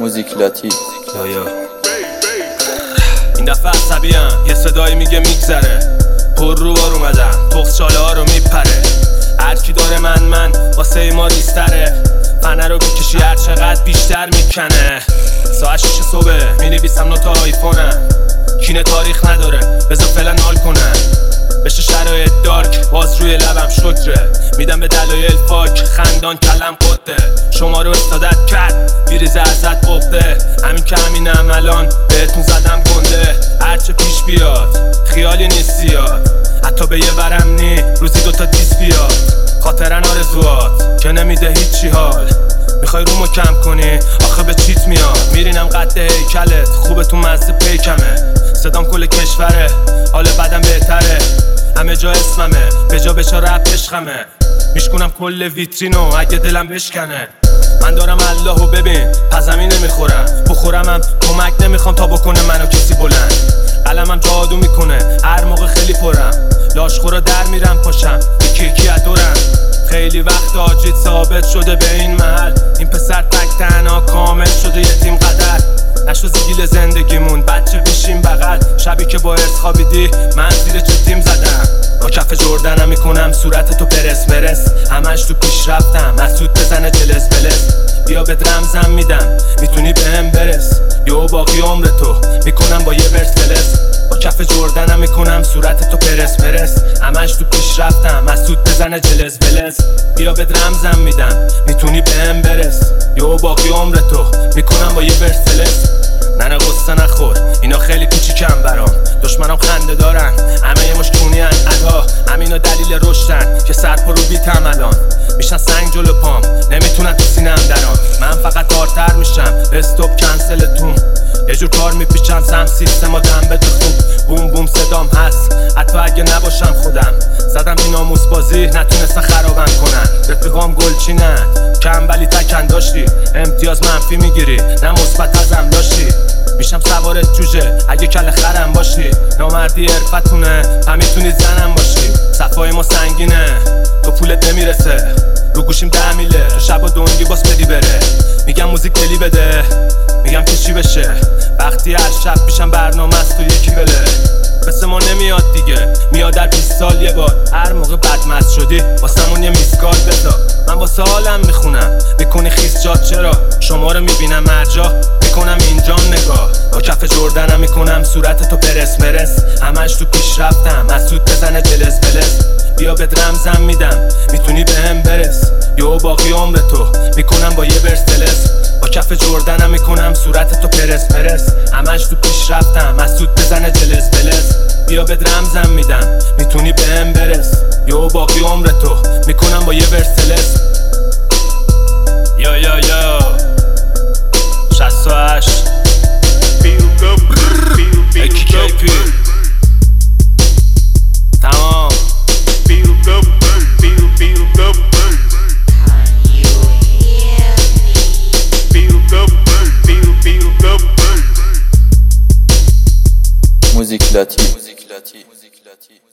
موزیک لاتی. این دفعه عصبیم، یه صدایی میگه میگذره، پر رو بار اومدن، تخچاله ها رو میپره. هرکی داره من واسه ما ریستره، فنه رو بکشی هر چقدر بیشتر میکنه. ساعت 6 صبح مینویسم نوت آیفونم، کینه تاریخ نداره بذار فعلا حال کنم. بشه شرایط دارک باز روی لبم شکره، میدم به دلایل فاک خندان کلم قده. شما رو استادت کرد بیریزه ازت قفته، همین که همینم الان بهتون زدم گنده. هرچه پیش بیاد خیالی نیست زیاد، حتی به یه ورم نی روزی دوتا دیس بیاد. خاطرن آرزوات که نمیده هیچی حال، میخوای رومو کم کنی آخه به چیت میاد. میرینم قد هیکلت خوبه تو مزه پیکمه، صدام کل کشوره حال بدم بهتره. همه جا اسممه به جا بچا رپ عشقمه، میشکنم کل ویترینو اگه دلم بشکنه. من دارم اللهو ببین پزمی نمیخورم، بخورمم کمک نمیخوام تا بکنه منو کسی بلند. قلمم جادو میکنه هر موقع خیلی پرم، لاشخورا در میرم پاشم یکی یکی ادورم. خیلی وقت آجید ثابت شده به این محل، این پسر تک تنها کامل شده یتیم قدر. نشو زیگیل زندگیمون بچه بشیم بغل، شبی که با ارس خوابیدی من زیر چتیم زدم. با کف جردنم میکنم صورتتو پرس مرس، همش تو پیش رفتم مسعود بزنه جلس بلس. بیا بهت رمزم میدم میتونی بهم برس، یو باقی عمرتو میکنم با یه ورس فلس. با کف جردنم میکنم صورتتو پرس مرس، همش تو پیش رفتم مسعود بزنه جلس بلس. بیا بهت رمزم میدم میتونی بهم برس، یو باقی عمرتو میکنم با یه ورس فلس. نه قصه نخور اینا خیلی کوچیکم برام، دشمنام خنده دارن همه یه مشکونی ان ادا. همینا دلیل رشدن که سرپا رو بیتم الان، میشن سنگ جلو پام نمیتونن تو سینم دران. من فقط آرتر میشم استوب کنسلتون، یه جور کار میپیچم سم سیستم و دم بده خوب. بوم بوم صدام هست حتی اگه نباشم خودم، زدم بی ناموس بازی نتونستن خرابم کنن. رفیقام گلچینن کم ولی تکن داشتی، امتیاز منفی میگیری نه مثبت ازم داشتی. میشم سوارت جوجه اگه کل خرم باشی، نامردی عرفتونه هم میتونی زنم باشی. صفای ما سنگینه تو پولت نمیرسه، رو گوشیم 10 میله تو شب و دنگی باز بدی بره. میگم موزیک دلی بده میگم که چی بشه، وقتی هر شب پیشم برنامه است تو یکی بله. مثل ما نمیاد دیگه میاد در 20 سال یه بار، هر موقع بدمست شدی واسمون یه میسکال بذار. من واسه حالم میخونم میکنی خیس جاد، چرا شما رو میبینم مرجا میکنم اینجام نگاه. با کف جردنم میکنم صورتتو پرس مرس، همش تو پیش رفتم مسعود بزنه جلس بلس. بیا بهت رمزم میدم میتونی بهم برس، یو باقی عمرتو میکنم با یه ورس فلس. با کف جردنم میکنم صورتتو پرس مرس، همش تو پیش رفتم مسعود بزنه جلس بلس. بیا بهت رمزم میدم میتونی بهم برس، یو باقی عمرتو میکنم با یه ورس فلس. یا 68 AKP تمام. موزیک لاتی.